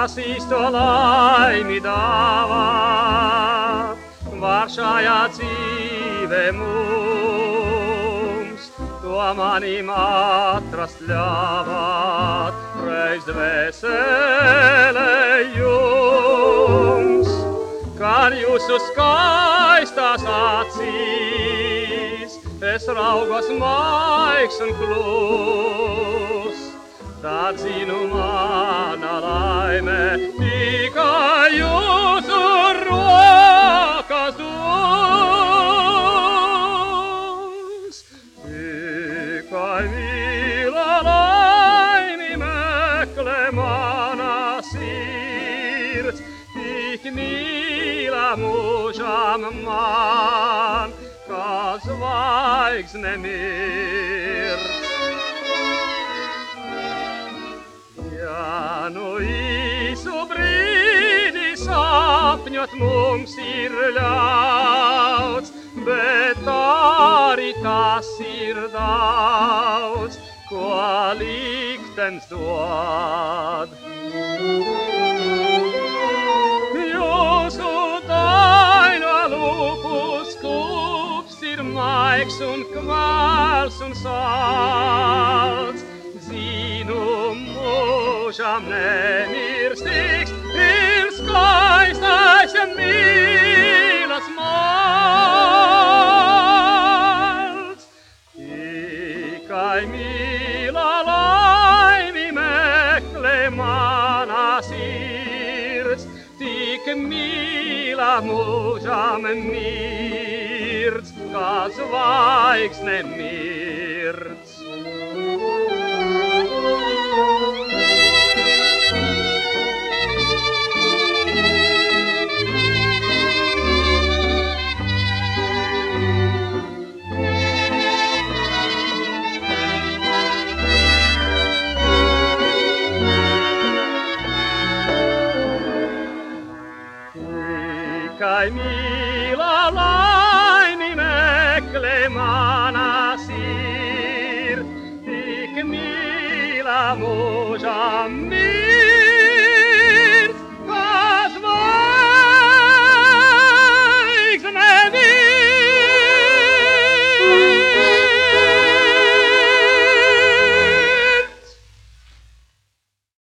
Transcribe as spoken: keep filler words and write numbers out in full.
kas īsto laimi dāvā, var šajā dzīvē mums, to manim atrast ļāvāt, reiz dvēsele jums. Kad jūsu skaistās acīs, es raugos maigs un klus, tad zinu mana laime, tikai jūsu rokas dos. Tikai mīla laimi meklē mana sirds, tik mīla mūžam man, kā zvaigzne mird. Ja nu īsu brīdi sapņot mums ir ļauts, bet arī tas ir daudz, ko liktenis dod. Jūsu daļo lūpu skūps ir maigs un kvēls un salds, zinu mūžam nemirstīgs ir skaistais mīlas malds. Tikai mīla laimi meklē mana sirds, tik mīla mūžam mirdz, kā zvaigzne mirdz. Tikai mīla laimi meklē mana sirds, tik mīla mūžam mirdz.